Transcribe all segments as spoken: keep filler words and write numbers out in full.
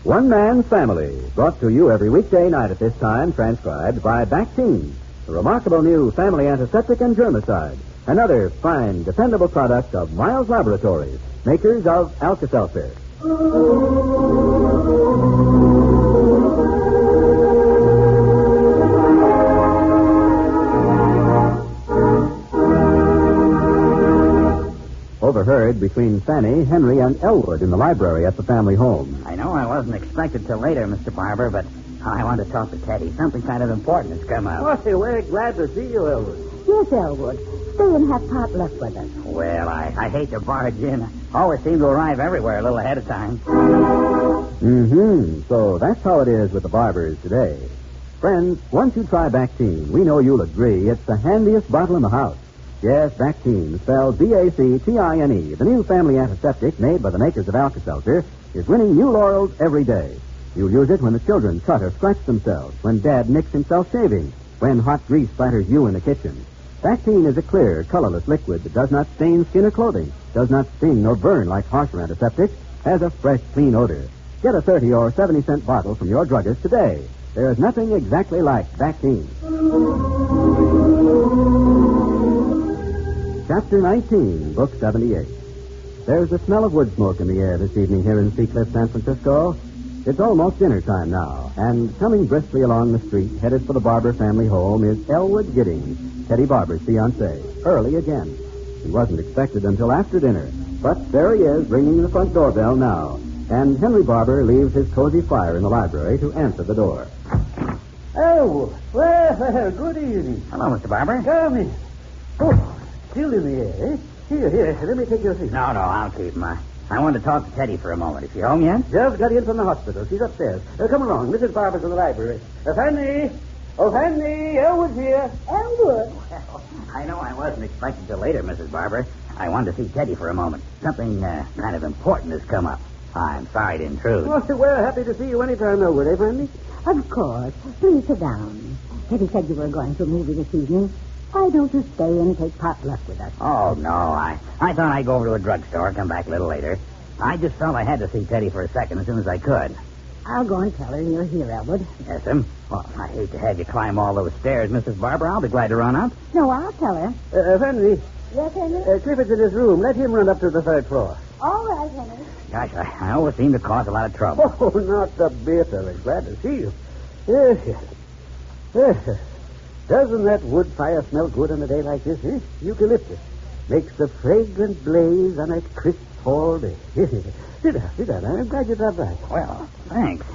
One Man's Family, brought to you every weekday night at this time, transcribed by Bactine, the remarkable new family antiseptic and germicide. Another fine, dependable product of Miles Laboratories, makers of Alka-Seltzer. Overheard between Fanny, Henry, and Elwood in the library at the family home. I know I wasn't expected till later, Mister Barber, but I want to talk to Teddy. Something kind of important has come up. Well, we're glad to see you, Elwood. Yes, Elwood. Stay and have potluck with us. Well, I, I hate to barge in. I always seem to arrive everywhere a little ahead of time. Mm-hmm. So that's how it is with the Barbers today. Friends, once you try Bactine, we know you'll agree it's the handiest bottle in the house. Yes, Bactine, spelled B A C T I N E, the new family antiseptic made by the makers of Alka-Seltzer, is winning new laurels every day. You'll use it when the children cut or scratch themselves, when Dad nicks himself shaving, when hot grease splatters you in the kitchen. Bactine is a clear, colorless liquid that does not stain skin or clothing, does not sting or burn like harsher antiseptics, has a fresh, clean odor. Get a thirty or seventy cent bottle from your druggist today. There's nothing exactly like Bactine. Chapter nineteen, Book seventy-eight. There's a smell of wood smoke in the air this evening here in Seacliff, San Francisco. It's almost dinner time now, and coming briskly along the street, headed for the Barber family home, is Elwood Giddings, Teddy Barber's fiancé, early again. He wasn't expected until after dinner, but there he is, ringing the front doorbell now, and Henry Barber leaves his cozy fire in the library to answer the door. Oh, well, well, good evening. Hello, Mister Barber. Come in. Oh, still in the air, eh? Here, here, let me take your seat. No, no, I'll keep him. I, I wanted to talk to Teddy for a moment. Is she home yet? Just got in from the hospital. She's upstairs. Uh, come along. Missus Barber's in the library. Uh, Fanny! Oh, Fanny! Elwood's here. Elwood? Well, I know I wasn't expected till later, Missus Barber. I wanted to see Teddy for a moment. Something uh, kind of important has come up. I'm sorry to intrude. Oh, we're happy to see you anytime, Elwood, eh, Fanny? Of course. Please sit down. Teddy said you were going to a movie this evening. Why don't you stay and take potluck with us? Oh, no. I, I thought I'd go over to a drugstore, come back a little later. I just felt I had to see Teddy for a second as soon as I could. I'll go and tell her you're here, Elwood. Yes, ma'am. Well, I hate to have you climb all those stairs, Missus Barber. I'll be glad to run up. No, I'll tell her. Uh, Fanny. Yes, Henry? Uh, Clifford's in his room. Let him run up to the third floor. All right, Henry. Gosh, I, I always seem to cause a lot of trouble. Oh, not a bit. I was glad to see you. Yes, yes. Yes. Doesn't that wood fire smell good on a day like this, eh? Eucalyptus. Makes a fragrant blaze on a crisp fall day. Sit down, sit down. I'm glad you dropped by. Well, thanks.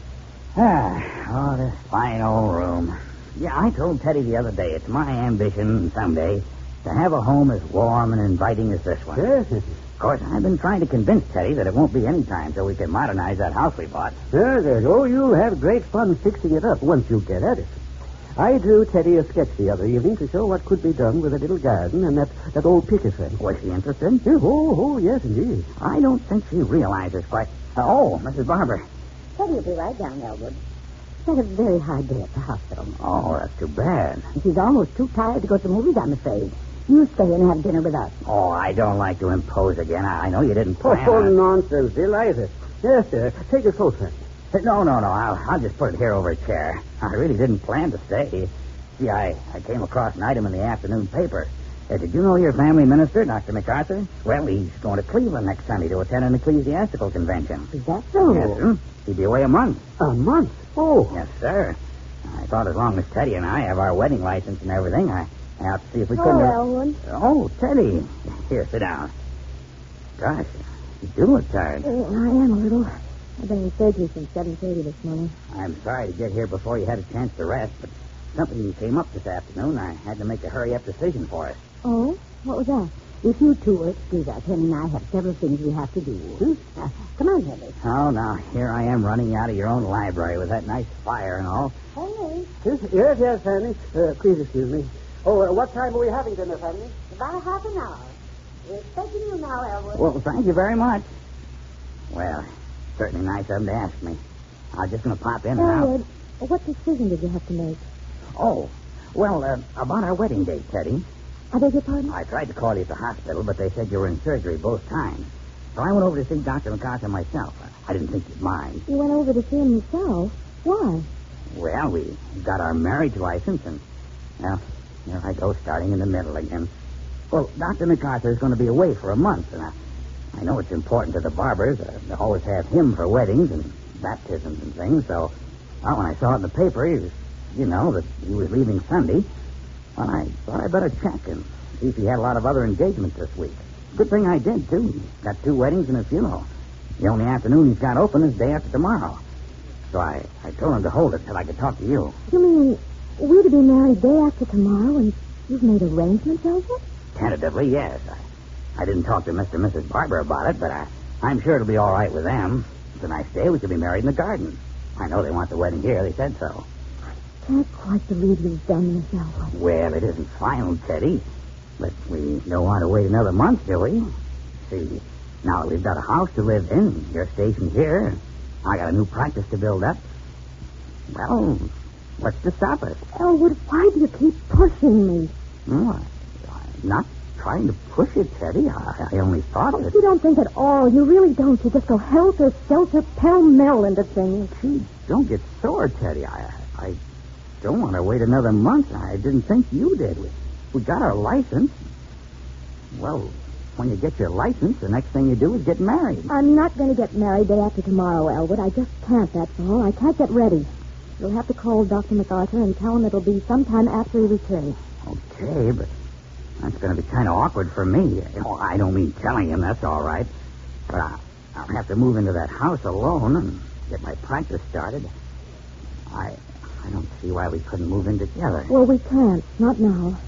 Ah, oh, this fine old room. Yeah, I told Teddy the other day it's my ambition someday to have a home as warm and inviting as this one. Yes. Of course, I've been trying to convince Teddy that it won't be any time till we can modernize that house we bought. Yes, yes. Oh, you'll have great fun fixing it up once you get at it. I drew Teddy a sketch the other evening to show what could be done with a little garden and that, that old picket fence. Was she interested? Oh, oh, yes, indeed. I don't think she realizes quite... Uh, oh, Missus Barber. Teddy will be right down, Elwood. She's had a very hard day at the hospital. Oh, that's too bad. And she's almost too tired to go to the movies, I'm afraid. You stay and have dinner with us. Oh, I don't like to impose again. I, I know you didn't plan Oh, on it. nonsense, Delighted. Yes, sir. Take a coat, friend. No, no, no. I'll, I'll just put it here over a chair. I really didn't plan to stay. See, I, I came across an item in the afternoon paper. Uh, did you know your family minister, Doctor MacArthur? Well, he's going to Cleveland next Sunday to attend an ecclesiastical convention. Is that so? Yes, sir. He'll be away a month. A month? Oh. Yes, sir. I thought as long as Teddy and I have our wedding license and everything, I, I ought to see if we couldn't... Oh, Elwood. Oh, Teddy. Here, sit down. Gosh, you do look tired. Uh, I am a little. I've been in surgery since seven thirty this morning. I'm sorry to get here before you had a chance to rest, but something came up this afternoon. I had to make a hurry-up decision for us. Oh? What was that? If you two will excuse us, Henry and I have several things we have to do. Hmm? Uh, come on, Henry. Oh, now, here I am running out of your own library with that nice fire and all. Henry. Yes, yes, yes, Fanny. Uh, please excuse me. Oh, uh, what time are we having dinner, Fanny? About half an hour. We're expecting you now, Elwood. Well, thank you very much. Well, certainly nice of them to ask me. I was just going to pop in and out. Elwood, what decision did you have to make? Oh, well, uh, about our wedding date, Teddy. I beg your pardon? I tried to call you at the hospital, but they said you were in surgery both times. So I went over to see Doctor MacArthur myself. I didn't think you'd mind. You went over to see him yourself. Why? Well, we got our marriage license, and, well, here I go, starting in the middle again. Well, Doctor MacArthur is going to be away for a month, and I, I know it's important to the Barbers uh, to always have him for weddings and baptisms and things, so well, when I saw it in the paper, he was, you know, that he was leaving Sunday, well, I thought I'd better check and see if he had a lot of other engagements this week. Good thing I did, too. He's got two weddings and a funeral. The only afternoon he's got open is day after tomorrow. So I, I told him to hold it till I could talk to you. You mean we're to be married day after tomorrow, and you've made arrangements, Elwood? Tentatively, yes. I, I didn't talk to Mister and Missus Barber about it, but I, I'm sure it'll be all right with them. It's a nice day. We could be married in the garden. I know they want the wedding here. They said so. I can't quite believe you've done this, Elwood. Well, it isn't final, Teddy. But we don't want to wait another month, do we? See, now that we've got a house to live in, you're stationed here, I got a new practice to build up. Well, what's to stop us? Elwood, why do you keep pushing me? Oh, I, I'm not trying to push it, Teddy. I, I only thought Oh, that... you don't think at all. You really don't. You just go helter-skelter, pell-mell into things. Gee, don't get sore, Teddy. I, I don't want to wait another month. I didn't think you did. We, we got our license. Well, when you get your license, the next thing you do is get married. I'm not going to get married day after tomorrow, Elwood. I just can't, that's all. I can't get ready. You'll have to call Doctor MacArthur and tell him it'll be sometime after he returns. Okay, but that's going to be kind of awkward for me. Oh, I don't mean telling him, that's all right. But I, I'll have to move into that house alone and get my practice started. I I don't see why we couldn't move in together. Well, we can't. Not now.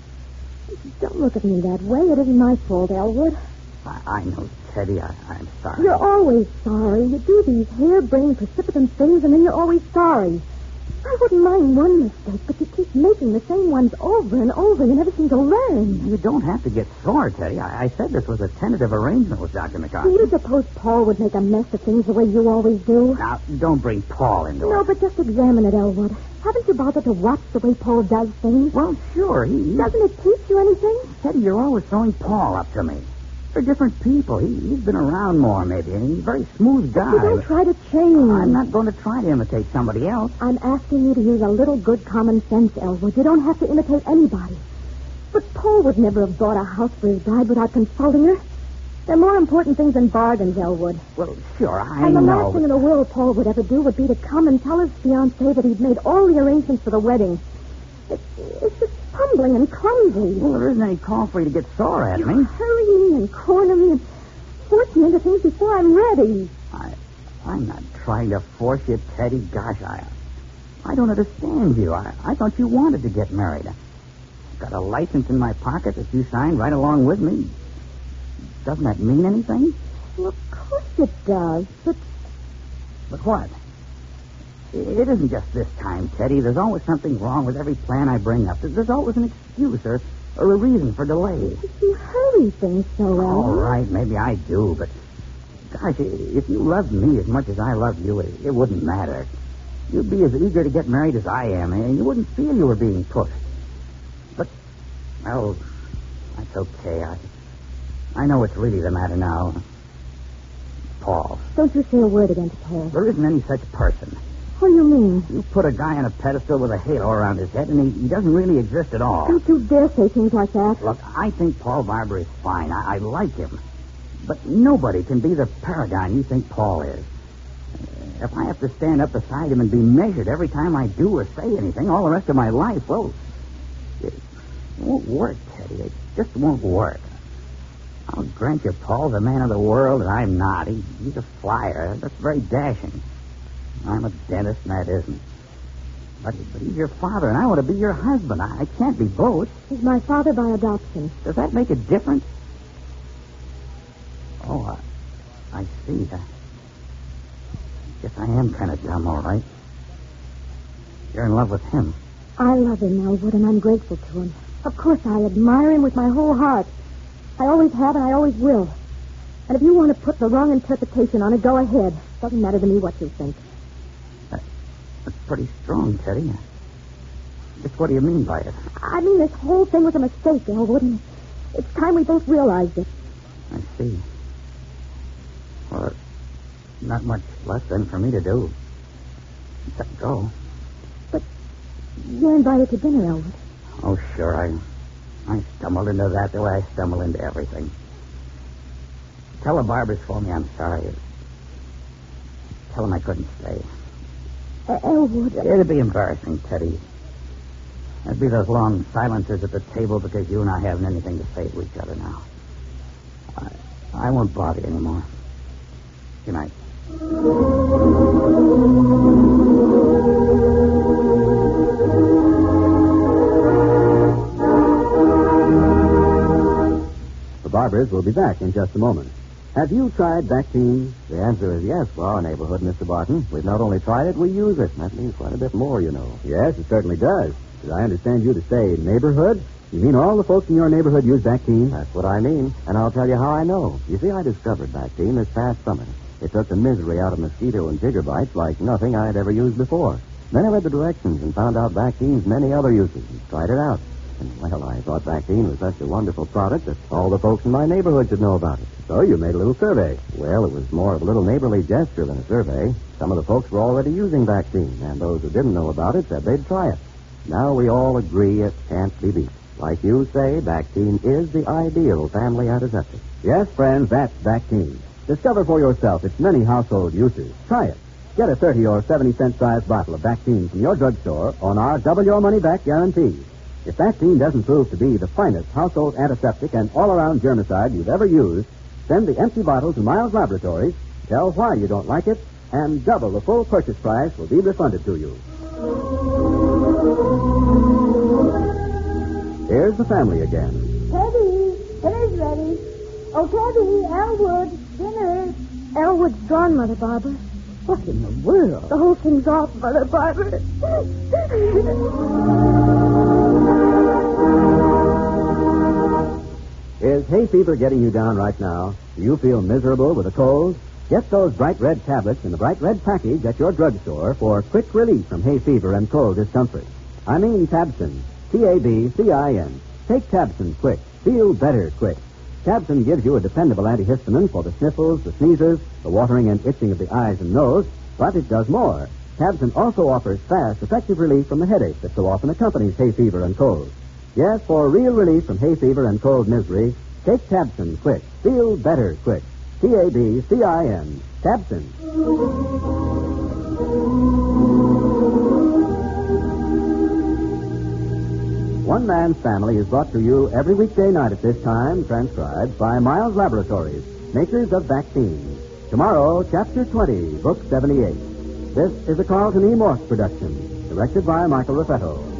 Don't look at me that way. It isn't my fault, Elwood. I, I know, Teddy. I, I'm sorry. You're always sorry. You do these hair-brained, precipitant things, and then you're always sorry. I wouldn't mind one mistake, but you keep making the same ones over and over. You never seem to learn. You don't have to get sore, Teddy. I, I said this was a tentative arrangement with Doctor Do MacArthur. you suppose Paul would make a mess of things the way you always do? Now, don't bring Paul into No, it. but just examine it, Elwood. Haven't you bothered to watch the way Paul does things? Well, sure. He, he- Doesn't it teach you anything? Teddy, you're always throwing Paul up to me. They're different people. He, he's been around more, maybe, and he's a very smooth guy. You don't but try to change. I'm not going to try to imitate somebody else. I'm asking you to use a little good common sense, Elwood. You don't have to imitate anybody. But Paul would never have bought a house for his bride without consulting her. There are more important things than bargains, Elwood. Well, sure, I and the know. last thing in the world Paul would ever do would be to come and tell his fiancée that he'd made all the arrangements for the wedding. It, it's just fumbling and clumsy. Well, there isn't any call for you to get sore at You me. hurry me and corner me and force me into things before I'm ready. I, I'm not trying to force you, Teddy. Gosh, I, I don't understand you. I, I thought you wanted to get married. I've got a license in my pocket that you signed right along with me. Doesn't that mean anything? Well, of course it does, but But what? It isn't just this time, Teddy. There's always something wrong with every plan I bring up. There's always an excuse or, or a reason for delay. you hurry things so well. All right, maybe I do, but gosh, if you loved me as much as I love you, it, it wouldn't matter. You'd be as eager to get married as I am, and you wouldn't feel you were being pushed. But, well, that's okay. I, I know what's really the matter now. Paul. Don't you say a word against Paul. There isn't any such person. What do you mean? You put a guy on a pedestal with a halo around his head, and he, he doesn't really exist at all. Don't you dare say things like that. Look, I think Paul Barber is fine. I, I like him. But nobody can be the paragon you think Paul is. Uh, If I have to stand up beside him and be measured every time I do or say anything all the rest of my life, well, it won't work, Teddy. It just won't work. I'll grant you Paul's a man of the world, and I'm not. He, he's a flyer. That's very dashing. I'm a dentist, and that isn't. But, but he's your father, and I want to be your husband. I, I can't be both. He's my father by adoption. Does that make a difference? Oh, I, I see. I guess I am kind of dumb, all right. You're in love with him. I love him, Elwood, and I'm grateful to him. Of course, I admire him with my whole heart. I always have, and I always will. And if you want to put the wrong interpretation on it, go ahead. Doesn't matter to me what you think. That's pretty strong, Teddy. Just what do you mean by it? I mean, this whole thing was a mistake, Elwood, and it's time we both realized it. I see. Well, it not much left then for me to do. Except go. You're invited to dinner, Elwood. Oh, sure. I I stumbled into that the way I stumble into everything. Tell the Barbers for me I'm sorry. Tell them I couldn't stay. Uh, Elwood. Uh... It'd be embarrassing, Teddy. There'd be those long silences at the table because you and I haven't anything to say to each other now. I, I won't bother you anymore. Good night. The Barbers will be back in just a moment. Have you tried Bactine? The answer is yes for our neighborhood, Mister Barton. We've not only tried it, we use it. That means quite a bit more, you know. Yes, it certainly does. Did I understand you to say neighborhood? You mean all the folks in your neighborhood use Bactine? That's what I mean, and I'll tell you how I know. You see, I discovered Bactine this past summer. It took the misery out of mosquito and digger bites like nothing I had ever used before. Then I read the directions and found out Bactine's many other uses and tried it out. And, well, I thought Bactine was such a wonderful product that all the folks in my neighborhood should know about it. So you made a little survey. Well, it was more of a little neighborly gesture than a survey. Some of the folks were already using Bactine, and those who didn't know about it said they'd try it. Now we all agree it can't be beat. Like you say, Bactine is the ideal family antiseptic. Yes, friends, that's Bactine. Discover for yourself its many household uses. Try it. Get a thirty or seventy cent size bottle of Bactine from your drugstore on our double your money back guarantee. If Bactine doesn't prove to be the finest household antiseptic and all-around germicide you've ever used, send the empty bottle to Miles Laboratories, tell why you don't like it, and double the full purchase price will be refunded to you. Here's the family again. Teddy, dinner's ready. Oh, Teddy, Elwood, dinner. Elwood's gone, Mother Barbara. What in the world? The whole thing's off, Mother Barbara. Is hay fever getting you down right now? Do you feel miserable with a cold? Get those bright red tablets in the bright red package at your drugstore for quick relief from hay fever and cold discomfort. I mean Tabsin. T A B C I N. Take Tabsin quick. Feel better quick. Tabsin gives you a dependable antihistamine for the sniffles, the sneezes, the watering and itching of the eyes and nose, but it does more. Tabsin also offers fast, effective relief from the headache that so often accompanies hay fever and cold. Yes, for real relief from hay fever and cold misery, take Tabsin quick. Feel better quick. T A B C I N. Tabsin. One Man's Family is brought to you every weekday night at this time, transcribed by Miles Laboratories, makers of Bactine. Tomorrow, Chapter twenty, Book seventy-eight. This is a Carlton E. Morse production, directed by Michael Raffetto.